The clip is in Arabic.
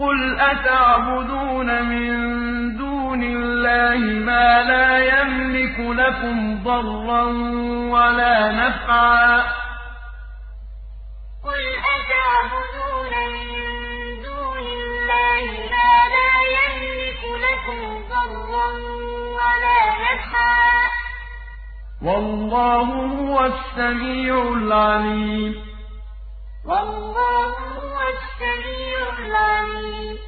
قُلْ أَتَعْبُدُونَ مِن دُونِ اللَّهِ مَا لَا يَمْلِكُ لَكُمْ ضَرًّا وَلَا نَفْعًا ۚ قُلْ أَتَعْبُدُونَ مِن دُونِ اللَّهِ مَا لَا يَمْلِكُ لَكُمْ ضَرًّا وَلَا نَفْعًا ۚ وَاللَّهُ هُوَ السَّمِيعُ الْعَلِيمُ.